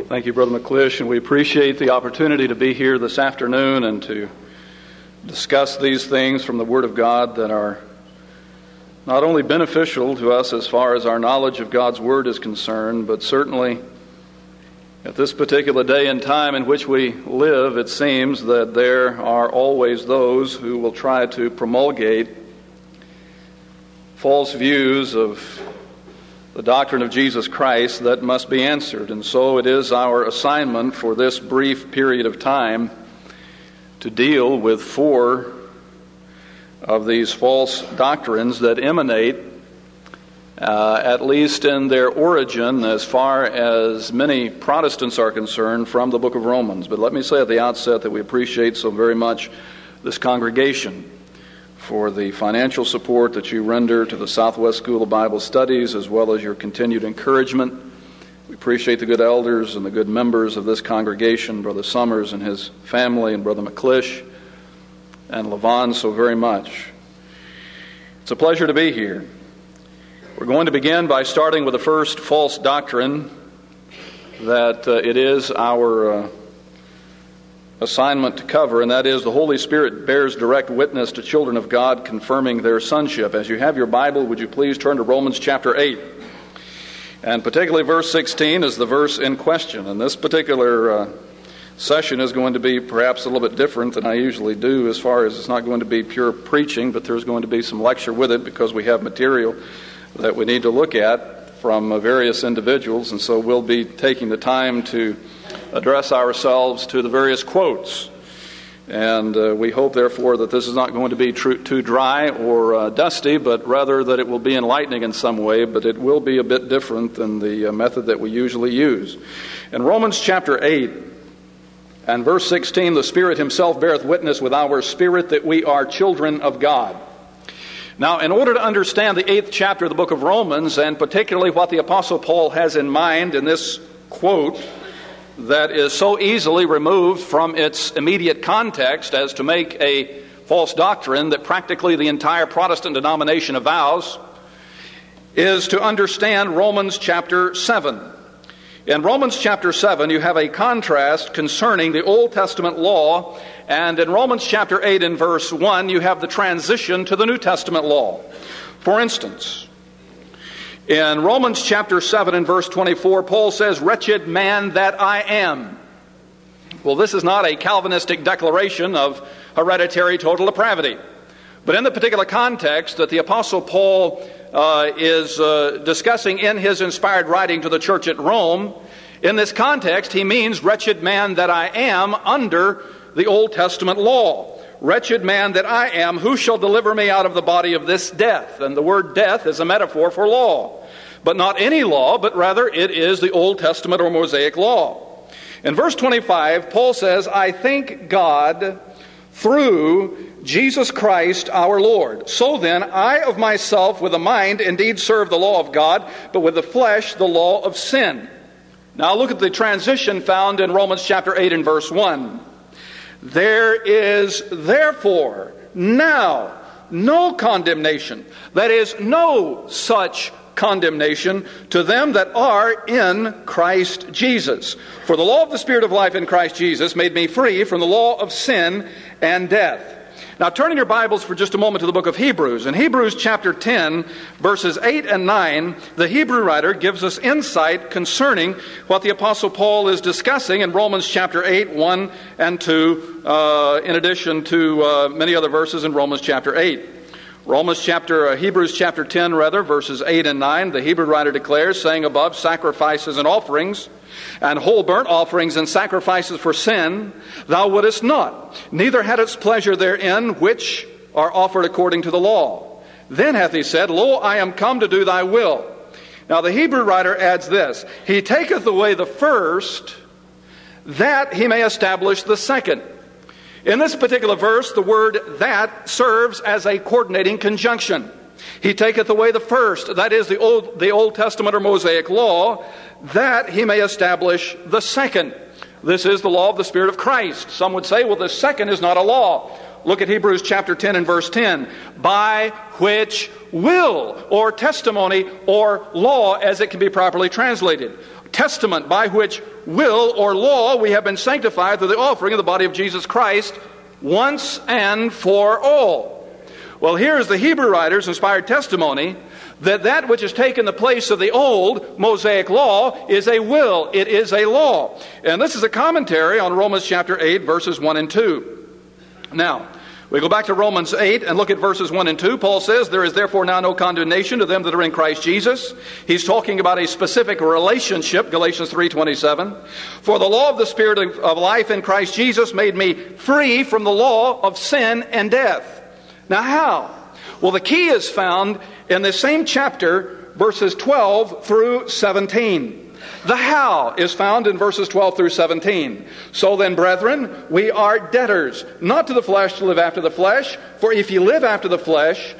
Thank you, Brother McClish, and we appreciate the opportunity to be here this afternoon and to discuss these things from the Word of God that are not only beneficial to us as far as our knowledge of God's Word is concerned, but certainly at this particular day and time in which we live, it seems that there are always those who will try to promulgate false views of the doctrine of Jesus Christ that must be answered. And so it is our assignment for this brief period of time to deal with four of these false doctrines that emanate, at least in their origin, as far as many Protestants are concerned, from the book of Romans. But let me say at the outset that we appreciate so very much this congregation for the financial support that you render to the Southwest School of Bible Studies, as well as your continued encouragement. We appreciate the good elders and the good members of this congregation, Brother Summers and his family, and Brother McClish and Levon, so very much. It's a pleasure to be here. We're going to begin by starting with the first false doctrine that it is our assignment to cover, and that is the Holy Spirit bears direct witness to children of God, confirming their sonship. As you have your Bible, would you please turn to Romans chapter 8? And particularly verse 16 is the verse in question. And this particular session is going to be perhaps a little bit different than I usually do, as far as it's not going to be pure preaching, but there's going to be some lecture with it because we have material that we need to look at from various individuals. And so we'll be taking the time to address ourselves to the various quotes. And we hope, therefore, that this is not going to be too dry or dusty, but rather that it will be enlightening in some way, but it will be a bit different than the method that we usually use. In Romans chapter 8 and verse 16, the Spirit himself beareth witness with our spirit that we are children of God. Now, in order to understand the 8th chapter of the book of Romans, and particularly what the Apostle Paul has in mind in this quote that is so easily removed from its immediate context as to make a false doctrine that practically the entire Protestant denomination avows, is to understand Romans chapter 7. In Romans chapter 7, you have a contrast concerning the Old Testament law, and in Romans chapter 8 and verse 1, you have the transition to the New Testament law. For instance, in Romans chapter 7 and verse 24, Paul says, "Wretched man that I am." Well, this is not a Calvinistic declaration of hereditary total depravity. But in the particular context that the Apostle Paul is discussing in his inspired writing to the church at Rome, in this context he means, "Wretched man that I am," under the Old Testament law. "Wretched man that I am, who shall deliver me out of the body of this death?" And the word death is a metaphor for law. But not any law, but rather it is the Old Testament or Mosaic law. In verse 25, Paul says, "I thank God through Jesus Christ our Lord. So then, I of myself with the mind indeed serve the law of God, but with the flesh the law of sin." Now look at the transition found in Romans chapter 8 and verse 1. "There is therefore now no condemnation," that is, no such condemnation, "to them that are in Christ Jesus. For the law of the Spirit of life in Christ Jesus made me free from the law of sin and death." Now turn in your Bibles for just a moment to the book of Hebrews. In Hebrews chapter 10, verses 8 and 9, the Hebrew writer gives us insight concerning what the Apostle Paul is discussing in Romans chapter 8, 1 and 2, in addition to many other verses in Romans chapter 8. Hebrews chapter 10, verses 8 and 9, the Hebrew writer declares, saying above, "Sacrifices and offerings, and whole burnt offerings and sacrifices for sin, thou wouldest not, neither hadst pleasure therein, which are offered according to the law. Then hath he said, Lo, I am come to do thy will." Now the Hebrew writer adds this, "He taketh away the first, that he may establish the second." In this particular verse, the word "that" serves as a coordinating conjunction. He taketh away the first, that is the Old Testament or Mosaic law, that he may establish the second. This is the law of the Spirit of Christ. Some would say, well, the second is not a law. Look at Hebrews chapter 10 and verse 10. "By which will," or testimony, or law, as it can be properly translated. testament by which will or law we have been sanctified through the offering of the body of Jesus Christ once and for all. Well, here's the Hebrew writer's inspired testimony that that which has taken the place of the old Mosaic law is a will. It is a law. And this is a commentary on Romans chapter 8, verses 1 and 2. Now, we go back to Romans 8 and look at verses 1 and 2. Paul says, "There is therefore now no condemnation to them that are in Christ Jesus." He's talking about a specific relationship, Galatians 3:27. "For the law of the Spirit of life in Christ Jesus made me free from the law of sin and death." Now how? Well, the key is found in the same chapter, verses 12 through 17. The how is found in verses 12 through 17. "So then, brethren, we are debtors, not to the flesh to live after the flesh. For if you live after the flesh,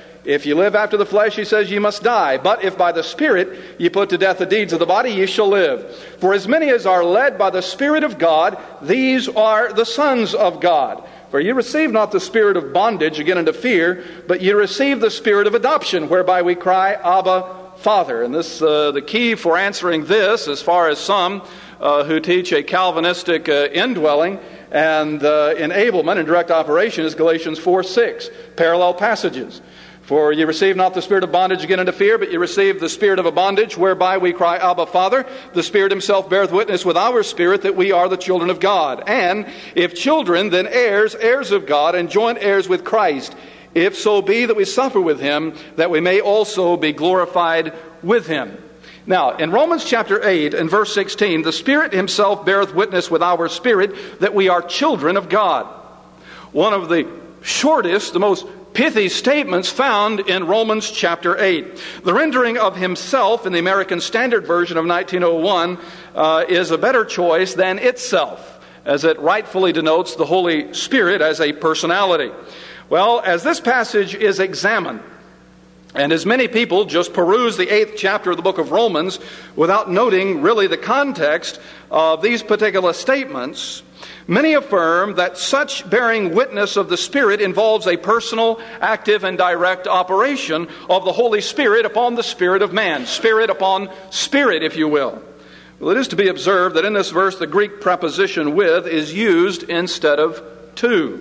he says, ye must die. But if by the Spirit ye put to death the deeds of the body, ye shall live. For as many as are led by the Spirit of God, these are the sons of God. For ye receive not the spirit of bondage again unto fear, but ye receive the spirit of adoption, whereby we cry, Abba, Father." And this, the key for answering this, as far as some who teach a Calvinistic indwelling and enablement and direct operation, is Galatians 4:6, parallel passages. "For ye receive not the spirit of bondage again unto fear, but ye receive the spirit of a bondage, whereby we cry, Abba, Father. The Spirit himself beareth witness with our spirit that we are the children of God. And if children, then heirs, heirs of God, and joint heirs with Christ, if so be that we suffer with him, that we may also be glorified with him." Now, in Romans chapter 8 and verse 16, "The Spirit himself beareth witness with our spirit that we are children of God." One of the shortest, the most pithy statements found in Romans chapter 8. The rendering of himself in the American Standard Version of 1901 is a better choice than itself, as it rightfully denotes the Holy Spirit as a personality. Well, as this passage is examined, and as many people just peruse the 8th chapter of the book of Romans without noting really the context of these particular statements, many affirm that such bearing witness of the Spirit involves a personal, active, and direct operation of the Holy Spirit upon the spirit of man. Spirit upon spirit, if you will. Well, it is to be observed that in this verse the Greek preposition with is used instead of to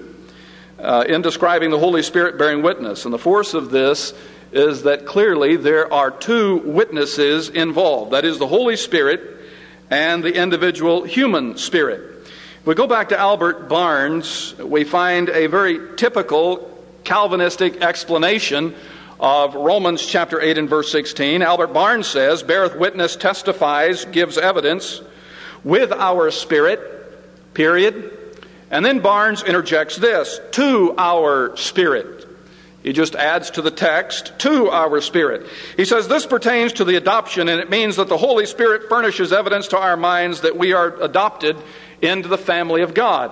in describing the Holy Spirit bearing witness. And the force of this is that clearly there are two witnesses involved. That is the Holy Spirit and the individual human spirit. If we go back to Albert Barnes, we find a very typical Calvinistic explanation of Romans chapter 8 and verse 16. Albert Barnes says, "Beareth witness, testifies, gives evidence with our spirit," period. And then Barnes interjects this, "to our spirit." He just adds to the text, "to our spirit." He says this pertains to the adoption, and it means that the Holy Spirit furnishes evidence to our minds that we are adopted into the family of God.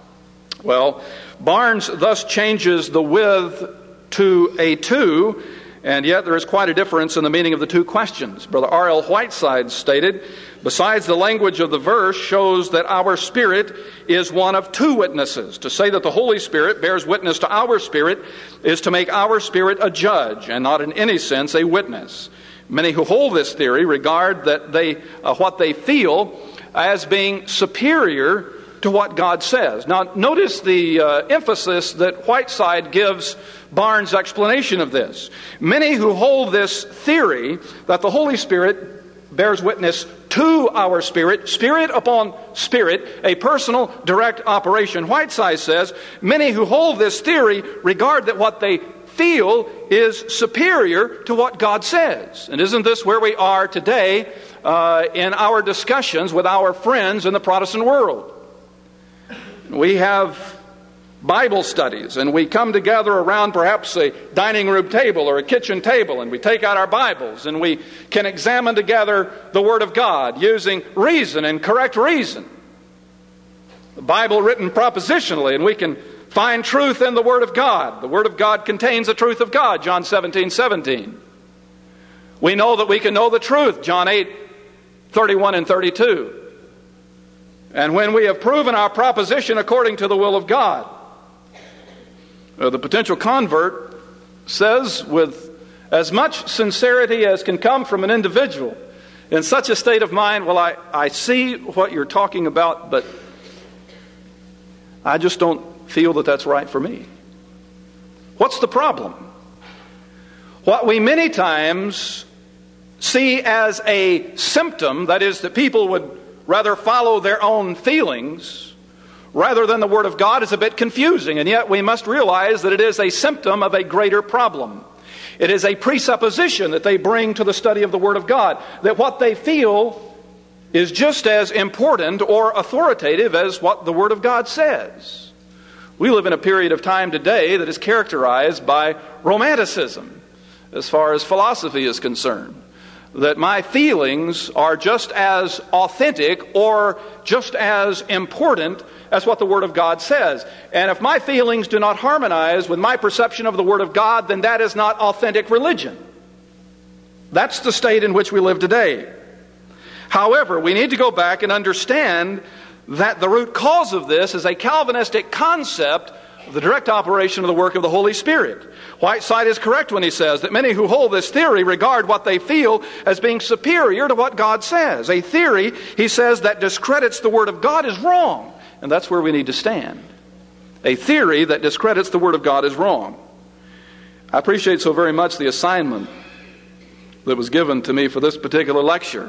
Well, Barnes thus changes the with to a to, and yet there is quite a difference in the meaning of the two questions. Brother R.L. Whiteside stated, "Besides, the language of the verse shows that our spirit is one of two witnesses. To say that the Holy Spirit bears witness to our spirit is to make our spirit a judge, and not in any sense a witness. Many who hold this theory regard that what they feel as being superior to what God says." Now, notice the emphasis that Whiteside gives Barnes' explanation of this. Many who hold this theory that the Holy Spirit bears witness to our spirit, spirit upon spirit, a personal, direct operation. Whiteside says, many who hold this theory regard that what they feel is superior to what God says. And isn't this where we are today in our discussions with our friends in the Protestant world? We have Bible studies, and we come together around perhaps a dining room table or a kitchen table, and we take out our Bibles, and we can examine together the Word of God using reason and correct reason. The Bible written propositionally, and we can find truth in the Word of God. The Word of God contains the truth of God, John 17:17. We know that we can know the truth, John 8:31 and 32. And when we have proven our proposition according to the will of God, the potential convert says with as much sincerity as can come from an individual, in such a state of mind, well, I see what you're talking about, but I just don't feel that that's right for me. What's the problem? What we many times see as a symptom, that is, that people would rather follow their own feelings rather than the Word of God, is a bit confusing. And yet we must realize that it is a symptom of a greater problem. It is a presupposition that they bring to the study of the Word of God, that what they feel is just as important or authoritative as what the Word of God says. We live in a period of time today that is characterized by romanticism as far as philosophy is concerned. That my feelings are just as authentic or just as important as what the Word of God says. And if my feelings do not harmonize with my perception of the Word of God, then that is not authentic religion. That's the state in which we live today. However, we need to go back and understand that the root cause of this is a Calvinistic concept of the direct operation of the work of the Holy Spirit. Whiteside is correct when he says that many who hold this theory regard what they feel as being superior to what God says. A theory, he says, that discredits the Word of God is wrong. And that's where we need to stand. A theory that discredits the Word of God is wrong. I appreciate so very much the assignment that was given to me for this particular lecture.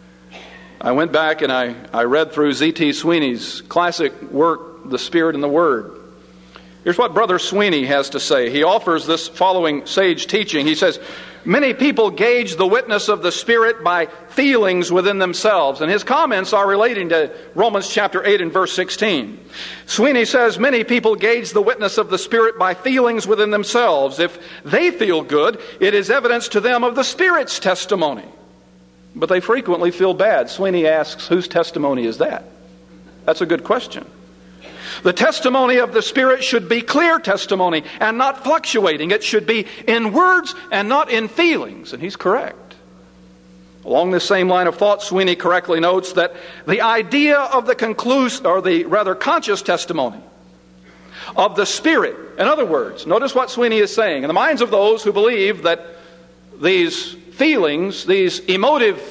I went back and I read through Z.T. Sweeney's classic work, The Spirit and the Word. Here's what Brother Sweeney has to say. He offers this following sage teaching. He says, many people gauge the witness of the Spirit by feelings within themselves. And his comments are relating to Romans chapter 8 and verse 16. Sweeney says, many people gauge the witness of the Spirit by feelings within themselves. If they feel good, it is evidence to them of the Spirit's testimony. But they frequently feel bad. Sweeney asks, whose testimony is that? That's a good question. The testimony of the Spirit should be clear testimony and not fluctuating. It should be in words and not in feelings. And he's correct. Along this same line of thought, Sweeney correctly notes that the idea of the conscious testimony of the Spirit, in other words, notice what Sweeney is saying, in the minds of those who believe that these feelings, these emotive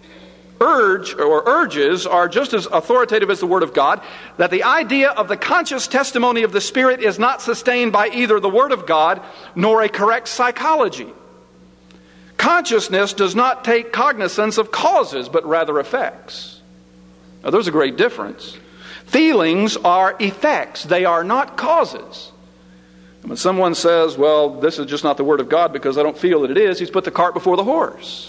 urges are just as authoritative as the Word of God, that the idea of the conscious testimony of the Spirit is not sustained by either the Word of God nor a correct psychology. Consciousness does not take cognizance of causes, but rather effects. Now, there's a great difference. Feelings are effects. They are not causes. And when someone says, well, this is just not the Word of God because I don't feel that it is, he's put the cart before the horse.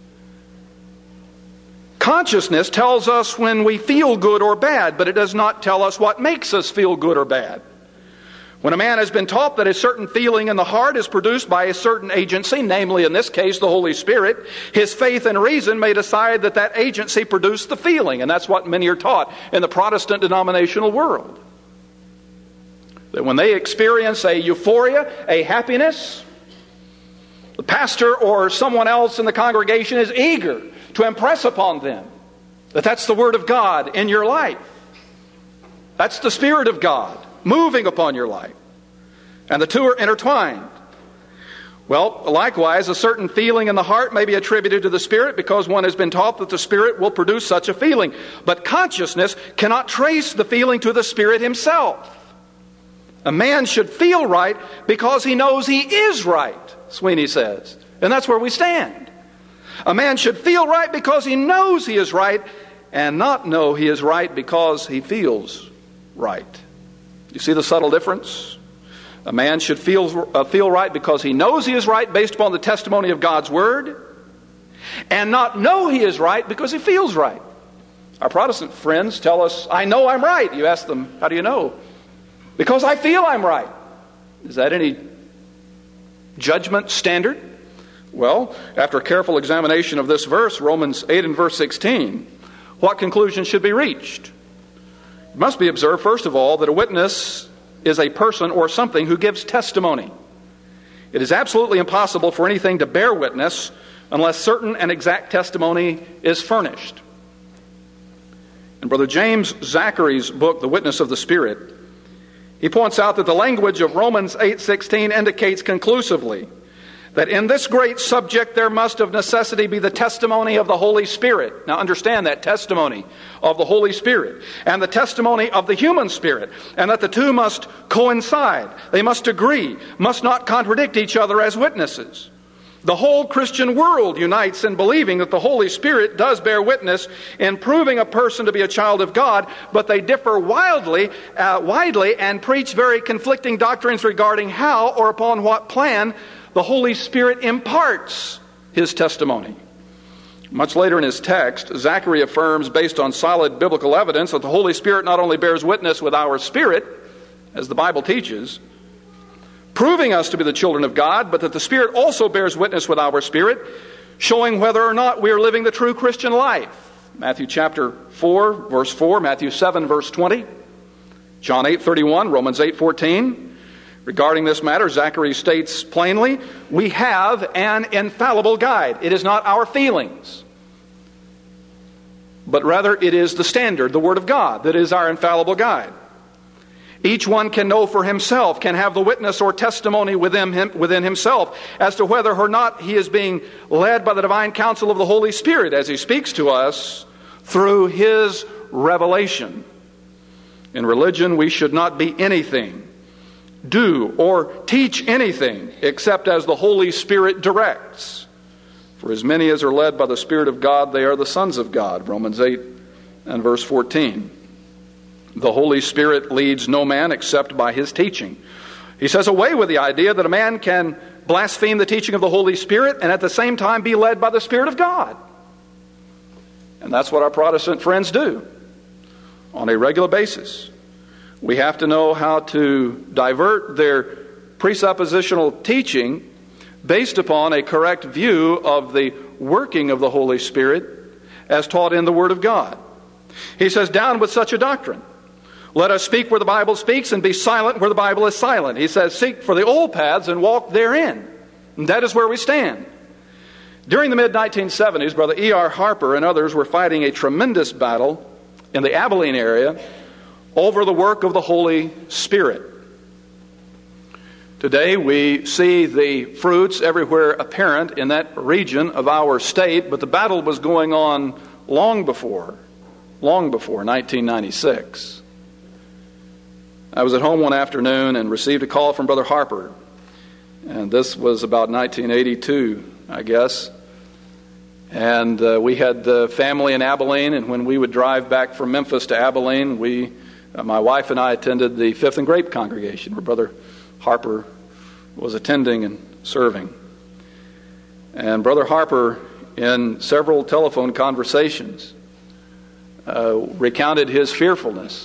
Consciousness tells us when we feel good or bad, but it does not tell us what makes us feel good or bad. When a man has been taught that a certain feeling in the heart is produced by a certain agency, namely in this case the Holy Spirit, his faith and reason may decide that that agency produced the feeling. And that's what many are taught in the Protestant denominational world. That when they experience a euphoria, a happiness, the pastor or someone else in the congregation is eager to impress upon them that that's the Word of God in your life. That's the Spirit of God moving upon your life. And the two are intertwined. Well, likewise, a certain feeling in the heart may be attributed to the Spirit because one has been taught that the Spirit will produce such a feeling. But consciousness cannot trace the feeling to the Spirit himself. A man should feel right because he knows he is right, Sweeney says. And that's where we stand. A man should feel right because he knows he is right and not know he is right because he feels right. You see the subtle difference? A man should feel right because he knows he is right based upon the testimony of God's Word and not know he is right because he feels right. Our Protestant friends tell us, I know I'm right. You ask them, how do you know? Because I feel I'm right. Is that any judgment standard? Well, after a careful examination of this verse, Romans 8 and verse 16, what conclusion should be reached? It must be observed, first of all, that a witness is a person or something who gives testimony. It is absolutely impossible for anything to bear witness unless certain and exact testimony is furnished. In Brother James Zachary's book, The Witness of the Spirit, he points out that the language of Romans 8:16 indicates conclusively that in this great subject there must of necessity be the testimony of the Holy Spirit. Now understand that testimony of the Holy Spirit and the testimony of the human spirit, and that the two must coincide. They must agree, must not contradict each other as witnesses. The whole Christian world unites in believing that the Holy Spirit does bear witness in proving a person to be a child of God, but they differ widely and preach very conflicting doctrines regarding how or upon what plan the Holy Spirit imparts His testimony. Much later in his text, Zachary affirms, based on solid biblical evidence, that the Holy Spirit not only bears witness with our spirit, as the Bible teaches, proving us to be the children of God, but that the Spirit also bears witness with our spirit, showing whether or not we are living the true Christian life. Matthew chapter 4, verse 4, Matthew 7, verse 20, John 8:31, Romans 8:14. Regarding this matter, Zachary states plainly, we have an infallible guide. It is not our feelings, but rather it is the standard, the Word of God, that is our infallible guide. Each one can know for himself, can have the witness or testimony within himself as to whether or not he is being led by the divine counsel of the Holy Spirit as He speaks to us through His revelation. In religion, we should not be anything, do or teach anything except as the Holy Spirit directs. For as many as are led by the Spirit of God, they are the sons of God. Romans 8 and verse 14. The Holy Spirit leads no man except by His teaching. He says away with the idea that a man can blaspheme the teaching of the Holy Spirit and at the same time be led by the Spirit of God. And that's what our Protestant friends do on a regular basis. We have to know how to divert their presuppositional teaching based upon a correct view of the working of the Holy Spirit as taught in the Word of God. He says, down with such a doctrine. Let us speak where the Bible speaks and be silent where the Bible is silent. He says, seek for the old paths and walk therein. And that is where we stand. During the mid-1970s, Brother E.R. Harper and others were fighting a tremendous battle in the Abilene area over the work of the Holy Spirit. Today we see the fruits everywhere apparent in that region of our state, but the battle was going on long before 1996. I was at home one afternoon and received a call from Brother Harper, and this was about 1982, I guess. And we had family in Abilene, and when we would drive back from Memphis to Abilene, my wife and I attended the Fifth and Grape congregation where Brother Harper was attending and serving. And Brother Harper, in several telephone conversations, recounted his fearfulness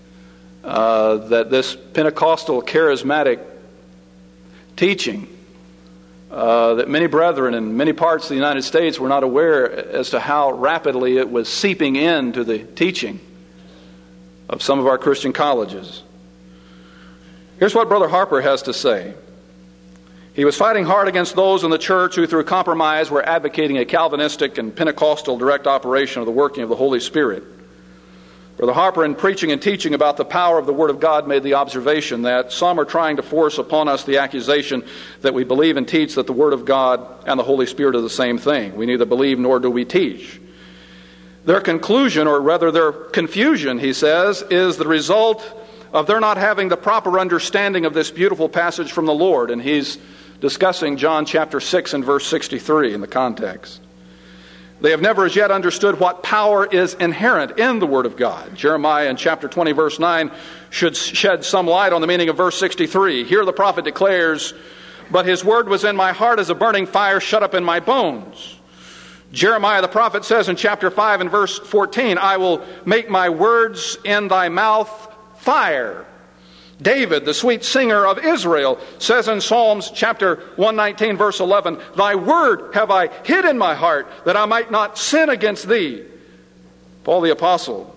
that this Pentecostal charismatic teaching, that many brethren in many parts of the United States were not aware as to how rapidly it was seeping into the teaching of some of our Christian colleges. Here's what Brother Harper has to say. He was fighting hard against those in the church who, through compromise, were advocating a Calvinistic and Pentecostal direct operation of the working of the Holy Spirit. Brother Harper, in preaching and teaching about the power of the Word of God, made the observation that some are trying to force upon us the accusation that we believe and teach that the Word of God and the Holy Spirit are the same thing. We neither believe nor do we teach. Their conclusion, or rather their confusion, he says, is the result of their not having the proper understanding of this beautiful passage from the Lord. And he's discussing John chapter 6 and verse 63 in the context. They have never as yet understood what power is inherent in the Word of God. Jeremiah in chapter 20 verse 9 should shed some light on the meaning of verse 63. Here the prophet declares, "But His word was in my heart as a burning fire shut up in my bones." Jeremiah the prophet says in chapter 5 and verse 14, "I will make my words in thy mouth fire." David, the sweet singer of Israel, says in Psalms chapter 119, verse 11, "Thy word have I hid in my heart, that I might not sin against thee." Paul the apostle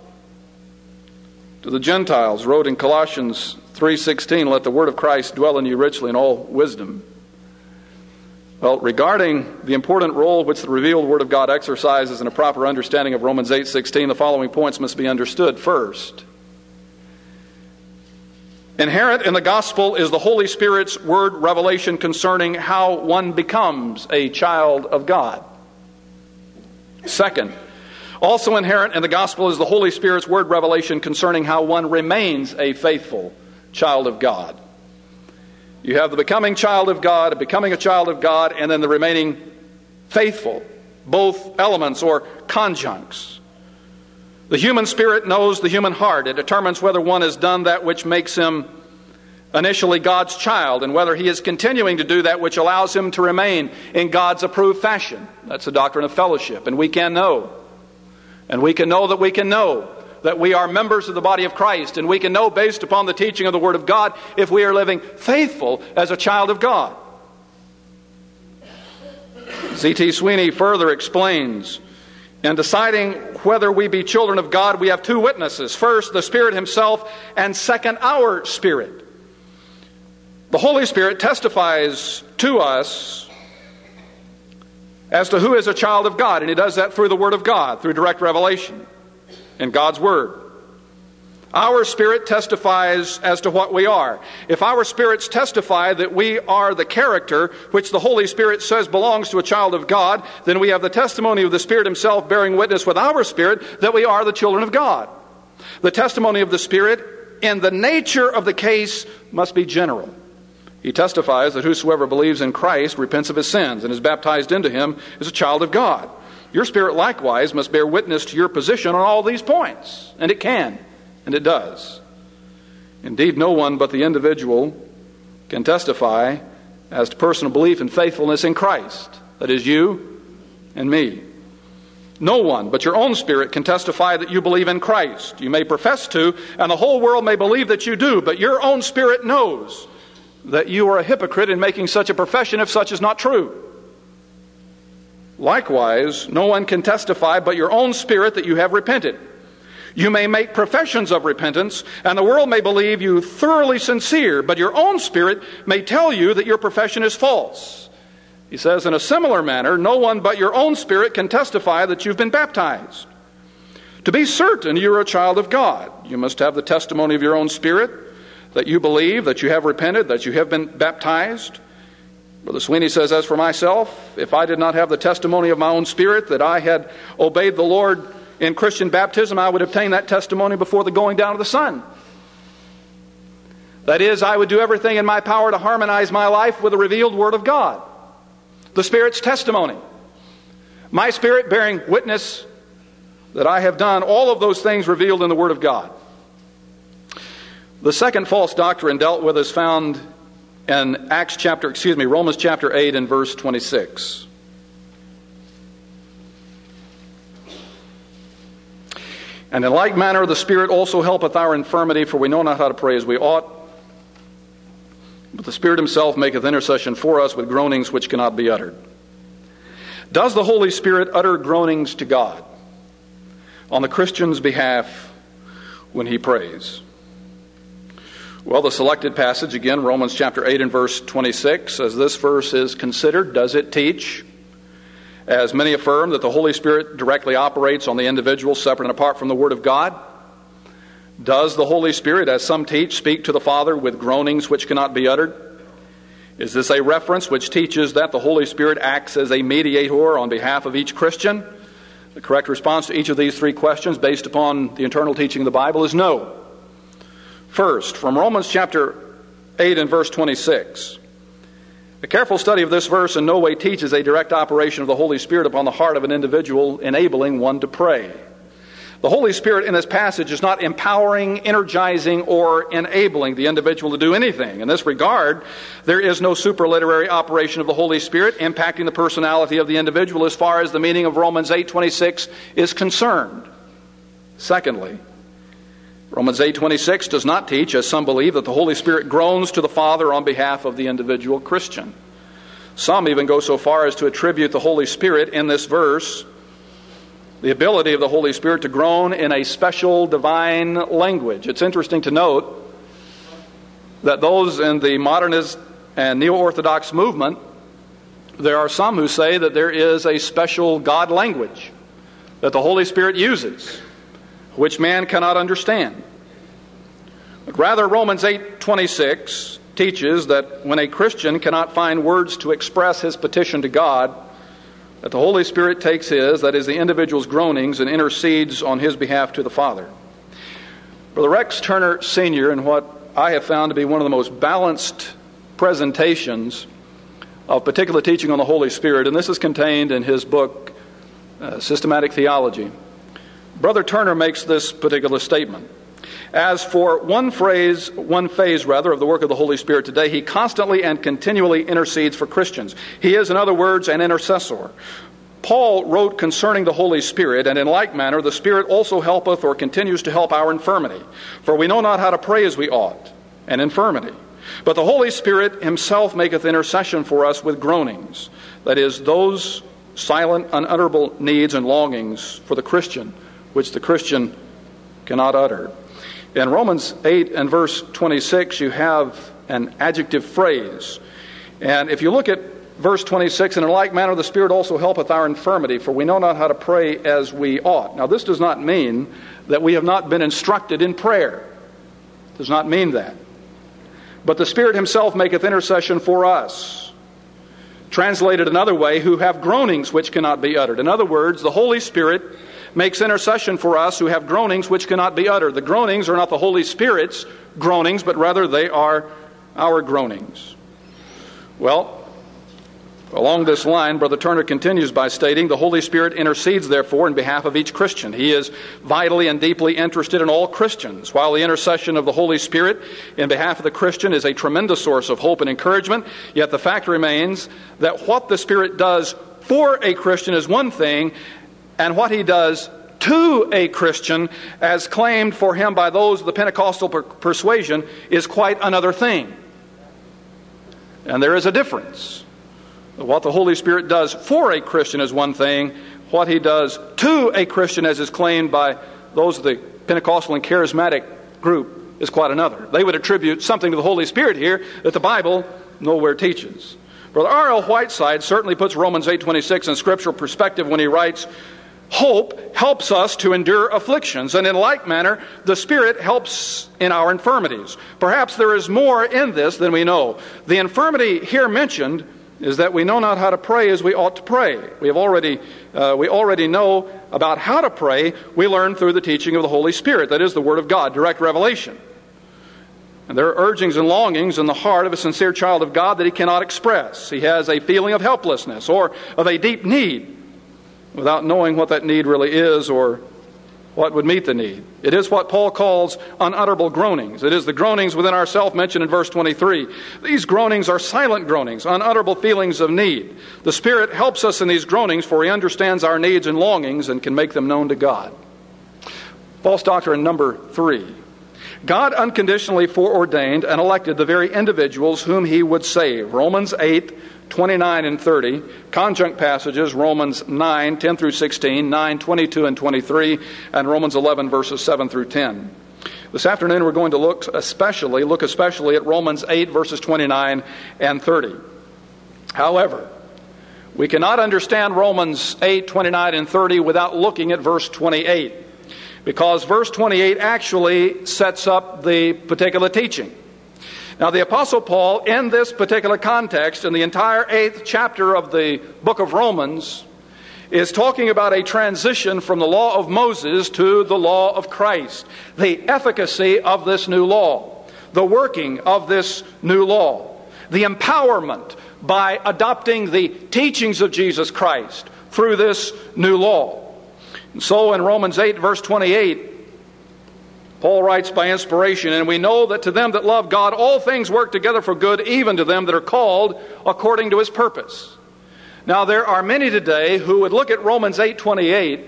to the Gentiles wrote in Colossians 3:16, "Let the word of Christ dwell in you richly in all wisdom." Well, regarding the important role which the revealed Word of God exercises in a proper understanding of Romans 8:16, the following points must be understood. First, Inherent in the gospel is the Holy Spirit's word revelation concerning how one becomes a child of God. Second, also inherent in the gospel is the Holy Spirit's word revelation concerning how one remains a faithful child of God. You have the becoming child of God, becoming a child of God, and then the remaining faithful, both elements or conjuncts. The human spirit knows the human heart. It determines whether one has done that which makes him initially God's child, and whether he is continuing to do that which allows him to remain in God's approved fashion. That's the doctrine of fellowship. And we can know. And we can know that we can know that we are members of the body of Christ. And we can know, based upon the teaching of the Word of God, if we are living faithful as a child of God. C.T. Sweeney further explains, in deciding whether we be children of God, we have two witnesses. First, the Spirit Himself, and second, our spirit. The Holy Spirit testifies to us as to who is a child of God, and He does that through the Word of God, through direct revelation in God's Word. Our spirit testifies as to what we are. If our spirits testify that we are the character which the Holy Spirit says belongs to a child of God, then we have the testimony of the Spirit Himself bearing witness with our spirit that we are the children of God. The testimony of the Spirit in the nature of the case must be general. He testifies that whosoever believes in Christ repents of his sins and is baptized into Him is a child of God. Your spirit likewise must bear witness to your position on all these points. And it can. And it does. Indeed, no one but the individual can testify as to personal belief and faithfulness in Christ. That is, you and me. No one but your own spirit can testify that you believe in Christ. You may profess to, and the whole world may believe that you do, but your own spirit knows that you are a hypocrite in making such a profession if such is not true. Likewise, no one can testify but your own spirit that you have repented. You may make professions of repentance, and the world may believe you thoroughly sincere, but your own spirit may tell you that your profession is false. He says, in a similar manner, no one but your own spirit can testify that you've been baptized. To be certain you are a child of God, you must have the testimony of your own spirit, that you believe, that you have repented, that you have been baptized. Brother Sweeney says, as for myself, if I did not have the testimony of my own spirit that I had obeyed the Lord in Christian baptism, I would obtain that testimony before the going down of the sun. That is, I would do everything in my power to harmonize my life with the revealed Word of God. The Spirit's testimony. My spirit bearing witness that I have done all of those things revealed in the Word of God. The second false doctrine dealt with is found in Romans chapter 8 and verse 26. And in like manner the Spirit also helpeth our infirmity, for we know not how to pray as we ought. But the Spirit Himself maketh intercession for us with groanings which cannot be uttered. Does the Holy Spirit utter groanings to God on the Christian's behalf when he prays? Well, the selected passage, again, Romans chapter 8 and verse 26, as this verse is considered, does it teach, as many affirm, that the Holy Spirit directly operates on the individual separate and apart from the Word of God? Does the Holy Spirit, as some teach, speak to the Father with groanings which cannot be uttered? Is this a reference which teaches that the Holy Spirit acts as a mediator on behalf of each Christian? The correct response to each of these three questions, based upon the internal teaching of the Bible, is no. First, from Romans chapter 8 and verse 26. A careful study of this verse in no way teaches a direct operation of the Holy Spirit upon the heart of an individual, enabling one to pray. The Holy Spirit in this passage is not empowering, energizing, or enabling the individual to do anything. In this regard, there is no superliterary operation of the Holy Spirit impacting the personality of the individual as far as the meaning of Romans 8:26 is concerned. Secondly, Romans 8:26 does not teach, as some believe, that the Holy Spirit groans to the Father on behalf of the individual Christian. Some even go so far as to attribute the Holy Spirit in this verse the ability of the Holy Spirit to groan in a special divine language. It's interesting to note that those in the modernist and neo-Orthodox movement, there are some who say that there is a special God language that the Holy Spirit uses, which man cannot understand. But rather, Romans 8:26 teaches that when a Christian cannot find words to express his petition to God, that the Holy Spirit takes his, that is the individual's groanings, and intercedes on his behalf to the Father. Brother Rex Turner Sr., in what I have found to be one of the most balanced presentations of particular teaching on the Holy Spirit, and this is contained in his book, Systematic Theology, Brother Turner makes this particular statement. As for one phase of the work of the Holy Spirit today, He constantly and continually intercedes for Christians. He is, in other words, an intercessor. Paul wrote concerning the Holy Spirit, and in like manner the Spirit also helpeth or continues to help our infirmity. For we know not how to pray as we ought, an infirmity. But the Holy Spirit Himself maketh intercession for us with groanings, that is, those silent, unutterable needs and longings for the Christian, which the Christian cannot utter. In Romans 8 and verse 26, you have an adjective phrase. And if you look at verse 26, and in like manner the Spirit also helpeth our infirmity, for we know not how to pray as we ought. Now this does not mean that we have not been instructed in prayer. It does not mean that. But the Spirit Himself maketh intercession for us. Translated another way, who have groanings which cannot be uttered. In other words, the Holy Spirit makes intercession for us who have groanings which cannot be uttered. The groanings are not the Holy Spirit's groanings, but rather they are our groanings. Well, along this line, Brother Turner continues by stating, the Holy Spirit intercedes, therefore, in behalf of each Christian. He is vitally and deeply interested in all Christians. While the intercession of the Holy Spirit in behalf of the Christian is a tremendous source of hope and encouragement, yet the fact remains that what the Spirit does for a Christian is one thing, and what He does to a Christian, as claimed for him by those of the Pentecostal persuasion, is quite another thing. And there is a difference. What the Holy Spirit does for a Christian is one thing. What He does to a Christian, as is claimed by those of the Pentecostal and charismatic group, is quite another. They would attribute something to the Holy Spirit here that the Bible nowhere teaches. Brother R.L. Whiteside certainly puts Romans 8:26 in scriptural perspective when he writes, hope helps us to endure afflictions, and in like manner, the Spirit helps in our infirmities. Perhaps there is more in this than we know. The infirmity here mentioned is that we know not how to pray as we ought to pray. We already know about how to pray. We learn through the teaching of the Holy Spirit. That is the Word of God, direct revelation. And there are urgings and longings in the heart of a sincere child of God that he cannot express. He has a feeling of helplessness or of a deep need, without knowing what that need really is or what would meet the need. It is what Paul calls unutterable groanings. It is the groanings within ourselves mentioned in verse 23. These groanings are silent groanings, unutterable feelings of need. The Spirit helps us in these groanings, for He understands our needs and longings and can make them known to God. False doctrine number 3. God unconditionally foreordained and elected the very individuals whom He would save. Romans 8:29 and 30, conjunct passages, Romans 9, 10 through 16, 9, 22 and 23, and Romans 11, verses 7 through 10. This afternoon we're going to look especially at Romans 8, verses 29 and 30. However, we cannot understand Romans 8, 29 and 30 without looking at verse 28, because verse 28 actually sets up the particular teaching. Now, the Apostle Paul, in this particular context, in the entire 8th chapter of the book of Romans, is talking about a transition from the law of Moses to the law of Christ. The efficacy of this new law, the working of this new law, the empowerment by adopting the teachings of Jesus Christ through this new law. And so in Romans 8, verse 28, Paul writes by inspiration, and we know that to them that love God, all things work together for good, even to them that are called according to His purpose. Now, there are many today who would look at Romans 8:28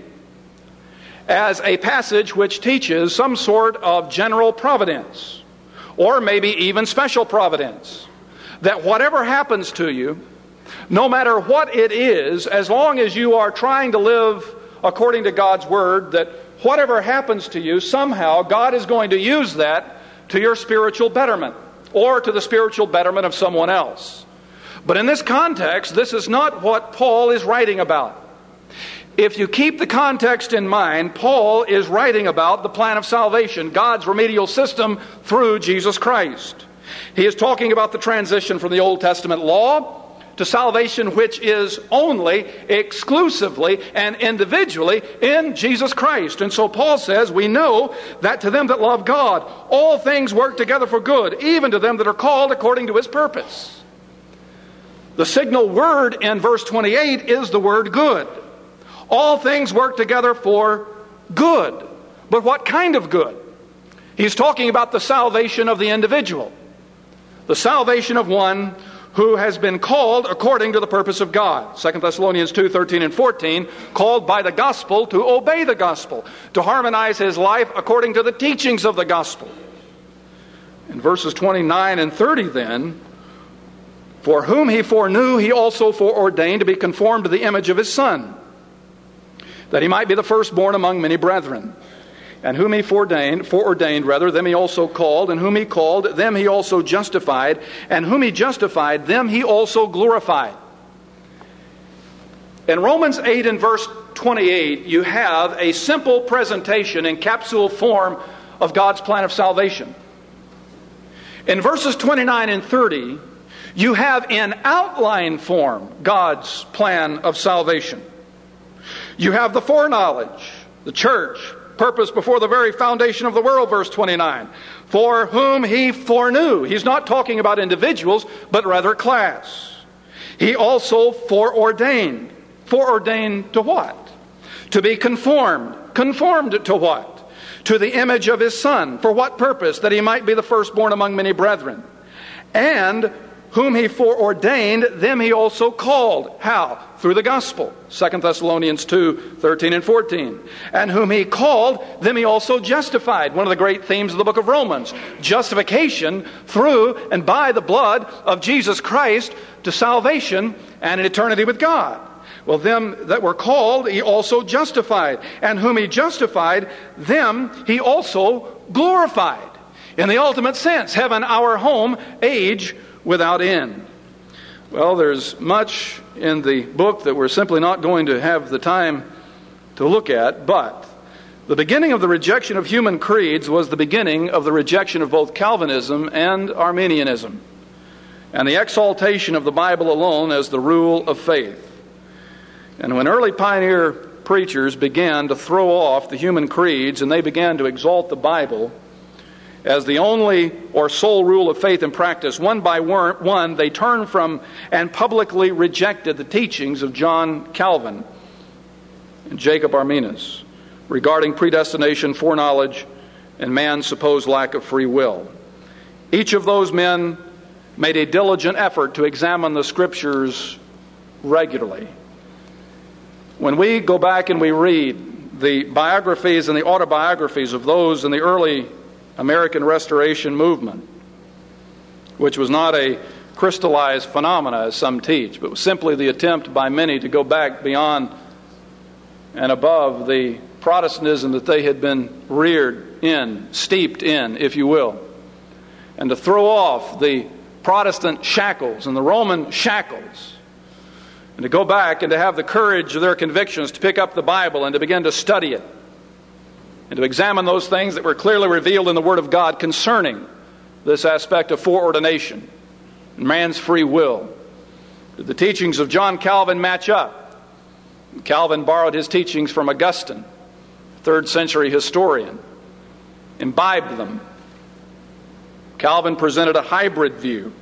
as a passage which teaches some sort of general providence, or maybe even special providence. That whatever happens to you, no matter what it is, as long as you are trying to live according to God's Word, that whatever happens to you, somehow God is going to use that to your spiritual betterment or to the spiritual betterment of someone else. But in this context, this is not what Paul is writing about. if you keep the context in mind, Paul is writing about the plan of salvation, God's remedial system through Jesus Christ. He is talking about the transition from the Old Testament law to salvation, which is only, exclusively, and individually in Jesus Christ. And so Paul says, we know that to them that love God, all things work together for good, even to them that are called according to His purpose. The signal word in verse 28 is the word good. All things work together for good. But what kind of good? He's talking about the salvation of the individual. The salvation of one who has been called according to the purpose of God. 2 Thessalonians 2:13 and 14, called by the gospel to obey the gospel, to harmonize his life according to the teachings of the gospel. In verses 29 and 30 then, for whom He foreknew, He also foreordained to be conformed to the image of His Son, that He might be the firstborn among many brethren. And whom He foreordained, them He also called, and whom He called, them He also justified, and whom He justified, them He also glorified. In Romans 8 and verse 28, you have a simple presentation in capsule form of God's plan of salvation. In verses 29 and 30, you have in outline form God's plan of salvation. You have the foreknowledge, the church, purpose before the very foundation of the world, verse 29. For whom He foreknew. He's not talking about individuals, but rather class. He also foreordained. Foreordained to what? To be conformed. Conformed to what? To the image of His Son. For what purpose? That He might be the firstborn among many brethren. And whom He foreordained, them He also called. How? Through the gospel. 2 Thessalonians 2:13 and 14. And whom He called, them He also justified. One of the great themes of the book of Romans. Justification through and by the blood of Jesus Christ to salvation and an eternity with God. Well, them that were called, He also justified. And whom He justified, them He also glorified. In the ultimate sense, heaven our home, age without end. Well, there's much in the book that we're simply not going to have the time to look at, but the beginning of the rejection of human creeds was the beginning of the rejection of both Calvinism and Arminianism, and the exaltation of the Bible alone as the rule of faith. And when early pioneer preachers began to throw off the human creeds and they began to exalt the Bible as the only or sole rule of faith and practice, one by one, they turned from and publicly rejected the teachings of John Calvin and Jacob Arminius regarding predestination, foreknowledge, and man's supposed lack of free will. Each of those men made a diligent effort to examine the Scriptures regularly. When we go back and we read the biographies and the autobiographies of those in the early American Restoration movement, which was not a crystallized phenomena as some teach, but was simply the attempt by many to go back beyond and above the Protestantism that they had been reared in, steeped in, if you will, and to throw off the Protestant shackles and the Roman shackles, and to go back and to have the courage of their convictions to pick up the Bible and to begin to study it, and to examine those things that were clearly revealed in the Word of God concerning this aspect of foreordination and man's free will. Did the teachings of John Calvin match up? Calvin borrowed his teachings from Augustine, 3rd century historian, imbibed them. Calvin presented a hybrid view.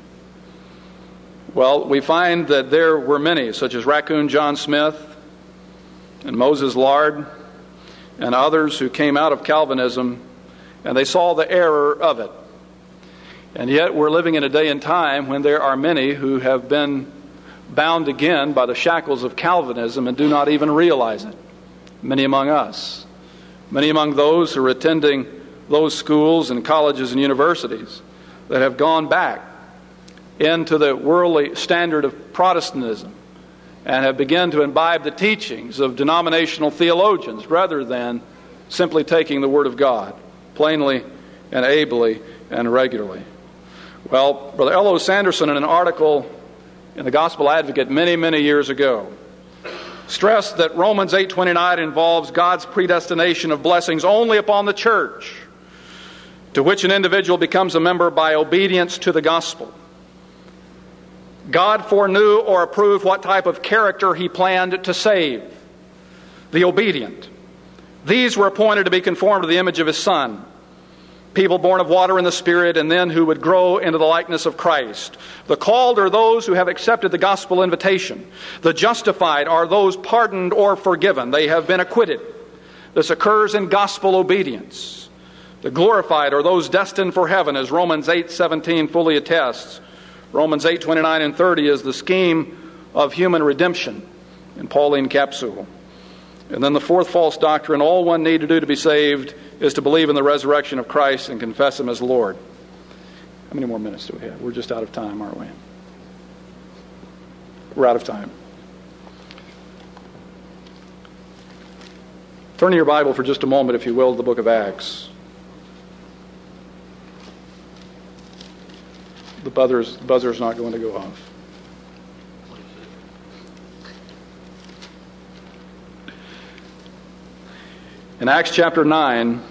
Well, we find that there were many, such as Raccoon John Smith and Moses Lard, and others who came out of Calvinism, and they saw the error of it. And yet we're living in a day and time when there are many who have been bound again by the shackles of Calvinism and do not even realize it. Many among us. Many among those who are attending those schools and colleges and universities that have gone back into the worldly standard of Protestantism and have begun to imbibe the teachings of denominational theologians rather than simply taking the Word of God plainly and ably and regularly. Well, Brother L.O. Sanderson, in an article in the Gospel Advocate many, many years ago, stressed that Romans 8:29 involves God's predestination of blessings only upon the church, to which an individual becomes a member by obedience to the gospel. God foreknew or approved what type of character He planned to save: the obedient. These were appointed to be conformed to the image of His Son. People born of water and the Spirit, and then who would grow into the likeness of Christ. The called are those who have accepted the gospel invitation. The justified are those pardoned or forgiven. They have been acquitted. This occurs in gospel obedience. The glorified are those destined for heaven, as Romans 8:17 fully attests. Romans 8:29 and 30 is the scheme of human redemption in Pauline capsule. And then the fourth false doctrine: all one need to do to be saved is to believe in the resurrection of Christ and confess Him as Lord. How many more minutes do we have? We're just out of time, aren't we? We're out of time. Turn to your Bible for just a moment, if you will, to the book of Acts. The buzzer's not going to go off. In Acts chapter 9,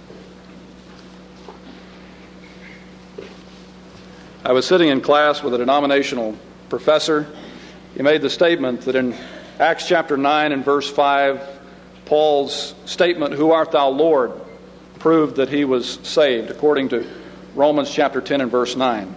I was sitting in class with a denominational professor. He made the statement that in Acts chapter 9 and verse 5, Paul's statement, "Who art thou, Lord?" proved that he was saved, according to Romans chapter 10 and verse 9.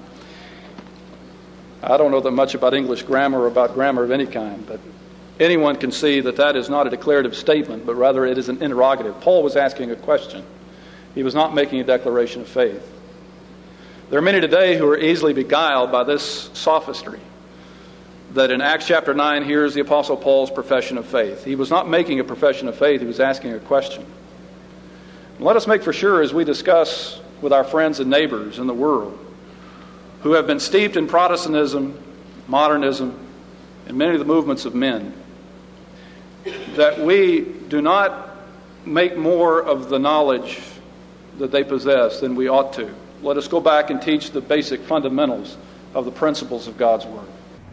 I don't know that much about English grammar or about grammar of any kind, but anyone can see that that is not a declarative statement, but rather it is an interrogative. Paul was asking a question. He was not making a declaration of faith. There are many today who are easily beguiled by this sophistry, that in Acts chapter 9, here's the Apostle Paul's profession of faith. He was not making a profession of faith, he was asking a question. And let us make for sure, as we discuss with our friends and neighbors in the world who have been steeped in Protestantism, modernism, and many of the movements of men, that we do not make more of the knowledge that they possess than we ought to. Let us go back and teach the basic fundamentals of the principles of God's Word.